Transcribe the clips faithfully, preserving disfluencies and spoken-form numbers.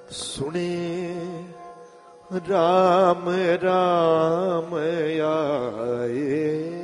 सुने राम राम आए,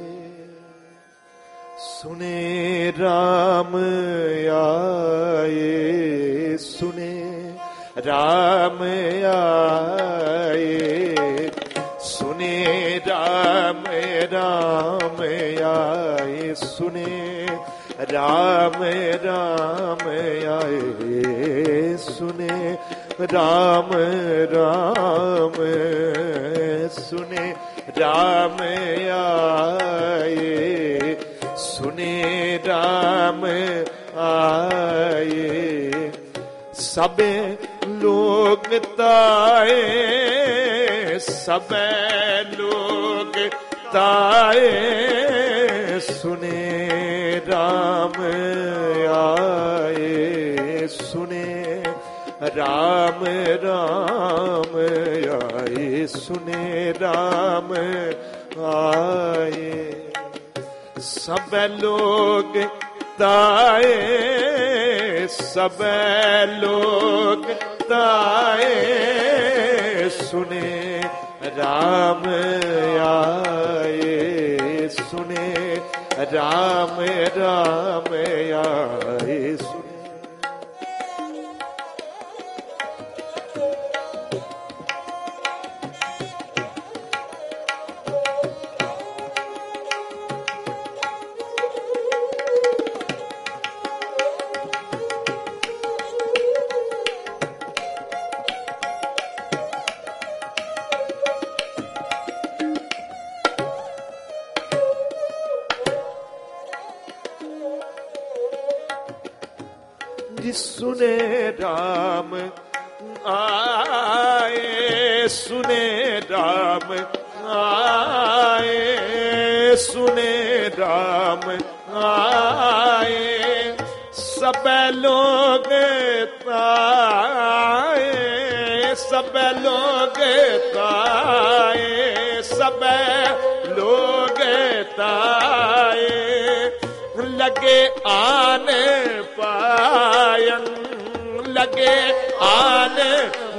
सुने राम आए, सुने राम आए, सुने राम राम आए, सुने राम राम आए, सुने राम राम, सुने राम आए, सुने राम आए, सबे लोग ताए, सबे लोग ताए, सुने राम आए, सुने राम राम आए, सुने राम आए, सब लोग ताए, सब लोग ताए, सुने राम आए, सुने राम राम आए, सुने सुने राम आए, सुने राम आए, सुने राम आए, सब लोग ताए, सब लोग ताए, सब लोग ताए, लगे आने पायन, लगे आने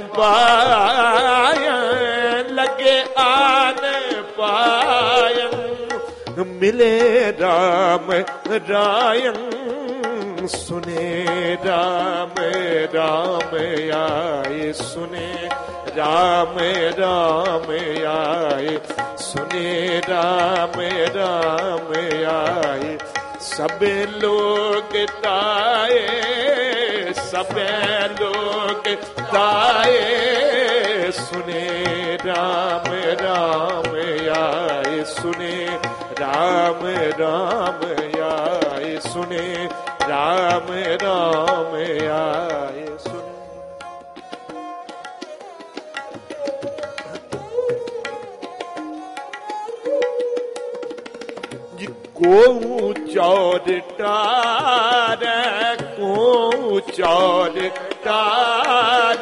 पायन, लगे आने पायन, मिले राम रायन, सुने राम राम आए, सुने राम राम आए, सुने राम राम आए, सब लोग ताए, सब लोग ताए, सुने राम राम आए, सुने राम राम आए, सुने राम राम आए, सुने को चौर टार, को चौर टार,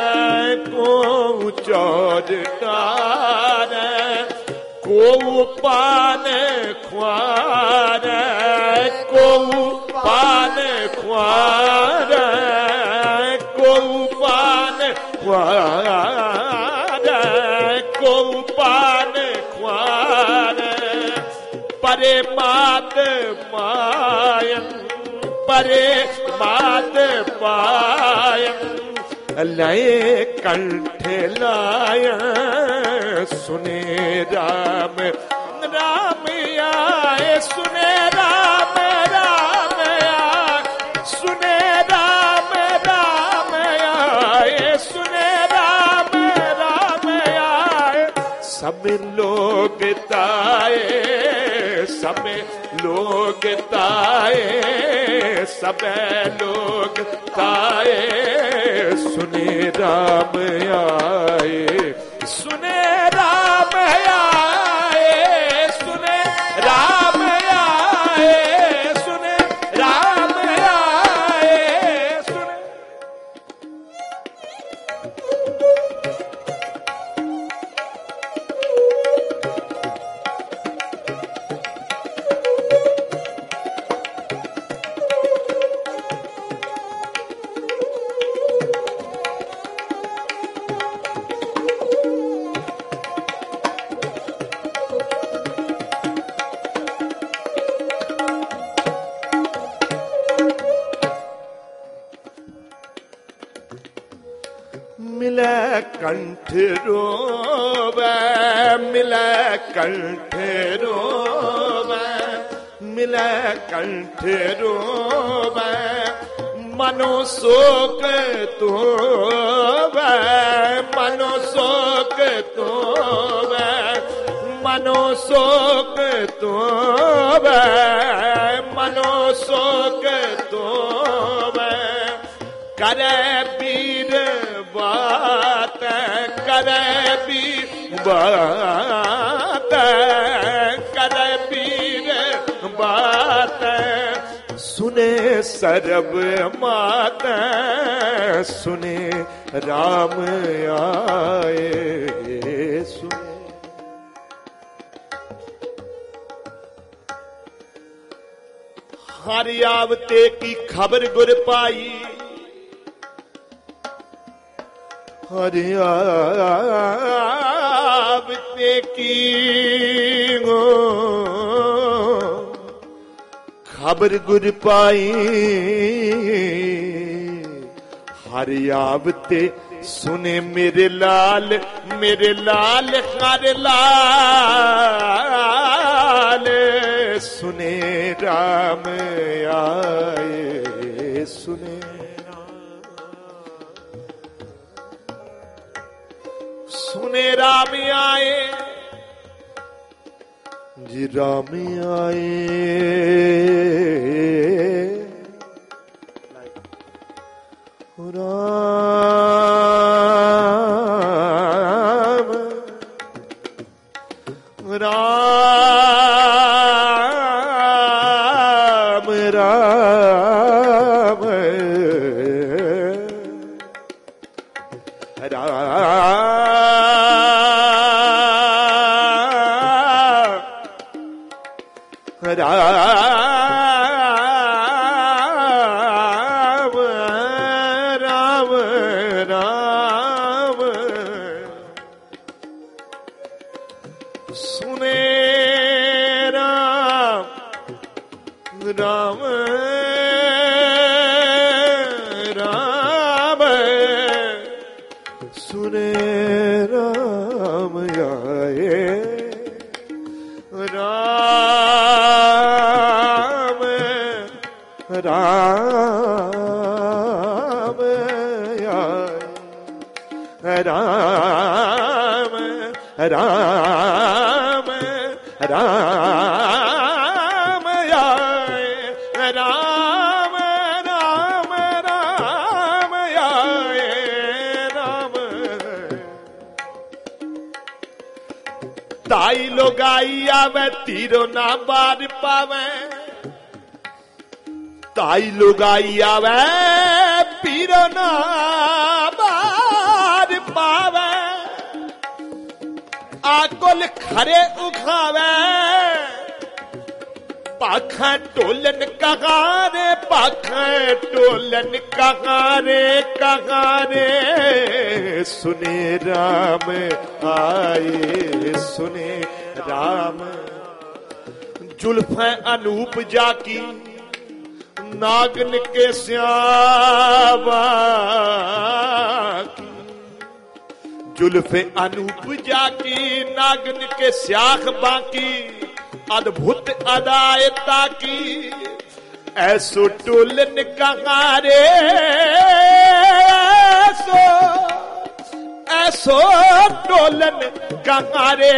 को चौर टार, को पान ख्वार, को पान ख्वार, को पान ख्वार, को पान ख्वार, परे मात पायन, परे मात पायन, लय कंठ लाय, सुने राम राम आए, सुने राम राम आए, सुने राम राम आए, सुने राम राम आए, सब लोग ताए, सब लोग ताए, सब लोग ताए, सुने राम आए, सुने राम आए, सुने राम आए, सुने राम आए, सुने मिले कंठ रोवे, मिले कंठ रोवे, मिले कंठ रोवे, मनो शोक तोवे, मनो शोक तोवे, मनो शोक तोवे, मनो शोक तोवे, करे पीर बात, करे पीर बात, करे पीर बात, सुने सर्व मात, सुने राम आए, सुने हरि आवते की खबर गुर पाई, हरि आवते की गो खबर गुर पाई, हरि आवते सुने मेरे लाल, मेरे लाल हर लाल, सुने राम आए, सुने सुने राम आए, जी राम आए, राम राम राम राम राम आए, राम राम राम आए, राम ताई लोग आई आवे तीरो ना बार पावे, ताई लोग आई आवे पीरो ना बार पावे, आकुल खरे उखावे, पाखा टोलन कगारे, पाखा टोलन कगारे कगारे, सुने राम आए, सुने राम, जुल्फे अनूप जाकी नागन के श्यावा, जुल्फे अनूप जाकी नागन के श्याख बाकी, अद्भुत अदायता की ऐसो टोलन कगारे, ऐसो ऐसो टोलन कगारे,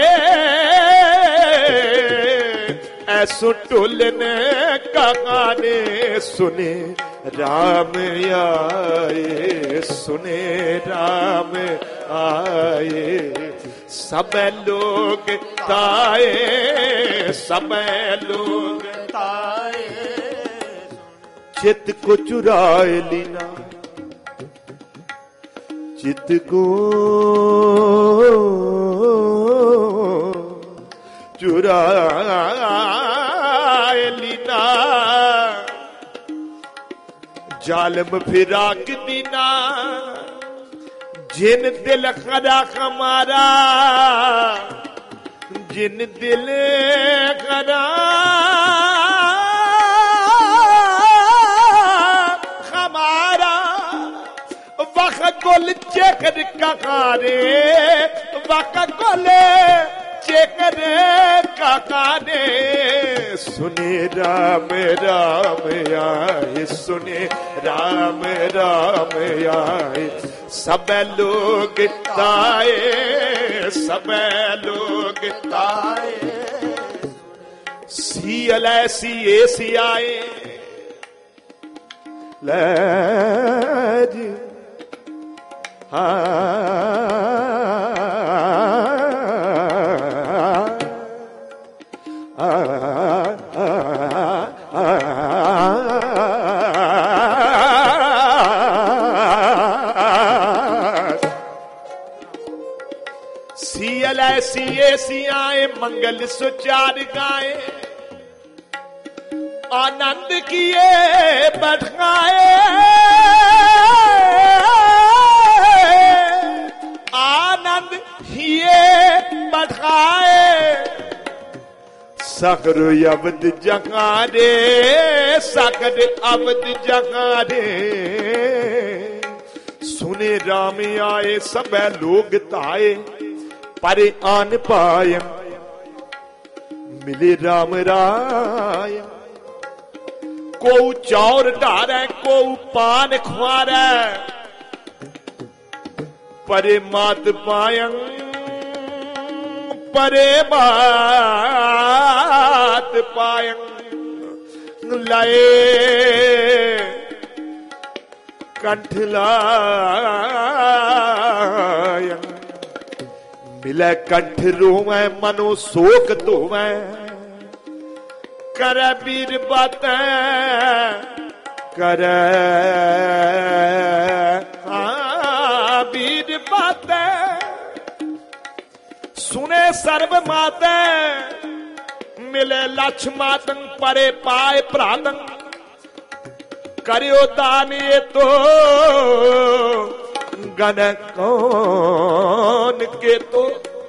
ऐसो टोलन कगारे, सुने राम आए, सुने राम आए, सब लोग ताए, सब लोग ताए, चित को चुराए लीना, चित को चुराए लीना, जालम फिराक दीना, जिन दिल खदा हमारा, जिन दिल खदा हमारा, वाका गोल चेकर काकारे वाका गोले चेकर काकारे सुने राम राम आए सुने राम राम आए सब लोग ताए सब लोग ताए सी अलै सी ए सी आए लज सी अलै सी ए सी आए मंगल सुचार गाए आनंद किए बढ़ाए आनंद किए बढ़ाए सकर अवध जगारे सकर अवध जगारे सुने राम आए सब लोग ताए पर आन पाए मिले राम राय को चौर डारे को पान खुआरे परे मात पायं परे बात पायं लाए कंठ लायं मिले कंठ रोवे मनो शोक धोवे कर वीर बात कर वीर बात सुने सर्व माते मिले लक्ष मातंग परे पाए प्रातंग करियो दान ये तो गण कौन के तो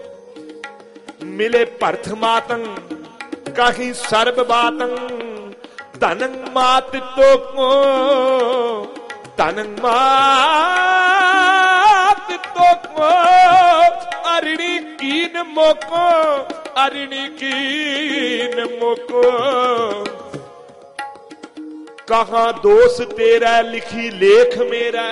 मिले परथ मातंग कहीं सर्व बातंग तनंग मात तो को तनंग मात तो को अरिणी कीन मोको अरिणी कीन मोको कहाँ दोष तेरा लिखी लेख मेरा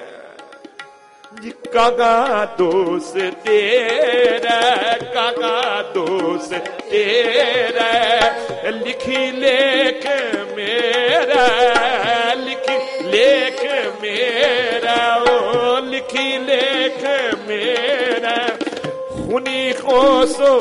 कहाँ दोष तेरा कहाँ दोष तेरा लिखी लेख मेरा लिखी लेख मेरा ओ लिखी लेख मेरा खुनी को सो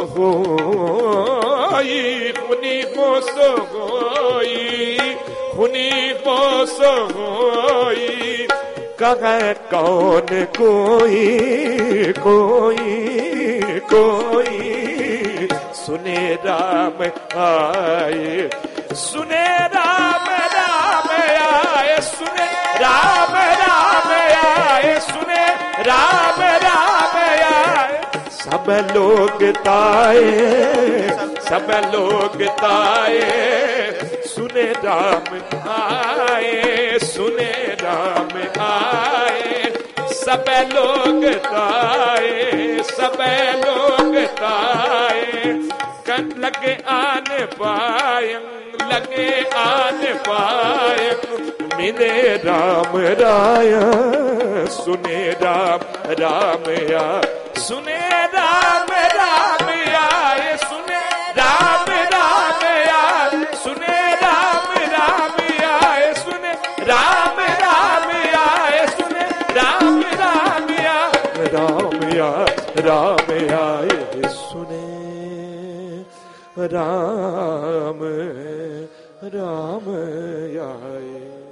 होई खुनी को सो होई खुनी को सो होई कहे कौन कोई कोई कोई सुने राम आए सुने राम राम आए सुने राम राम आए सुने राम राम आए सब लोग ताए सब लोग ताए सुने राम आए सुने राम आए सब लोग ताए सब लोग ताए कन लगे आन पायं लगे आन पायं मिले राम राय सुने राम राम या सुने राम राम आए सुने राम राम आए सुने राम राम आए सुने राम राम आए सुने राम राम आए राम आए राम आए सुने राम राम आए।